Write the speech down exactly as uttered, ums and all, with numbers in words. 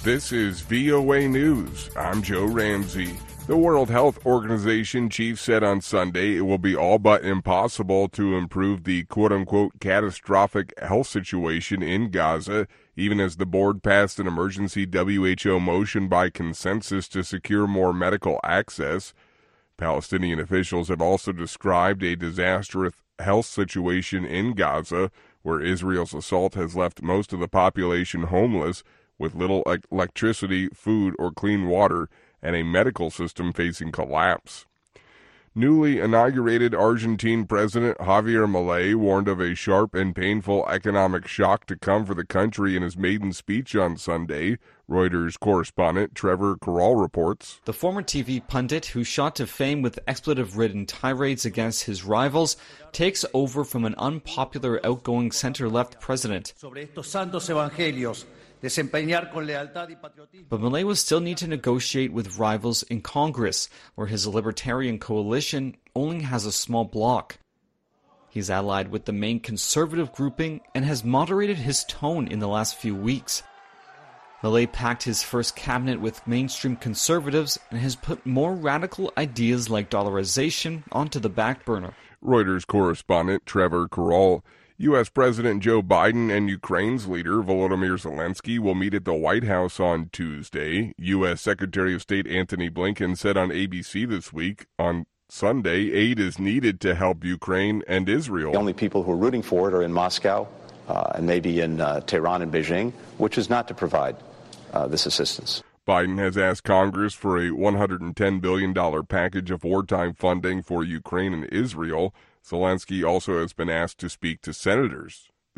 This is V O A News. I'm Joe Ramsey. The World Health Organization chief said on Sunday it will be all but impossible to improve the quote-unquote catastrophic health situation in Gaza, even as the board passed an emergency W H O motion by consensus to secure more medical access. Palestinian officials have also described a disastrous health situation in Gaza, where Israel's assault has left most of the population homeless, with little electricity, food, or clean water, and a medical system facing collapse. Newly inaugurated Argentine President Javier Milei warned of a sharp and painful economic shock to come for the country in his maiden speech on Sunday. Reuters correspondent Trevor Carroll reports. The former T V pundit, who shot to fame with expletive-ridden tirades against his rivals, takes over from an unpopular outgoing center-left president. But Milei will still need to negotiate with rivals in Congress, where his libertarian coalition only has a small bloc. He's allied with the main conservative grouping and has moderated his tone in the last few weeks. Milei packed his first cabinet with mainstream conservatives and has put more radical ideas like dollarization onto the back burner. Reuters correspondent Trevor Carroll. U S. President Joe Biden and Ukraine's leader Volodymyr Zelensky will meet at the White House on Tuesday. U S. Secretary of State Antony Blinken said on A B C this week, on Sunday, aid is needed to help Ukraine and Israel. The only people who are rooting for it are in Moscow uh, and maybe in uh, Tehran and Beijing, which is not to provide uh, this assistance. Biden has asked Congress for a one hundred ten billion dollars package of wartime funding for Ukraine and Israel. Zelensky also has been asked to speak to senators.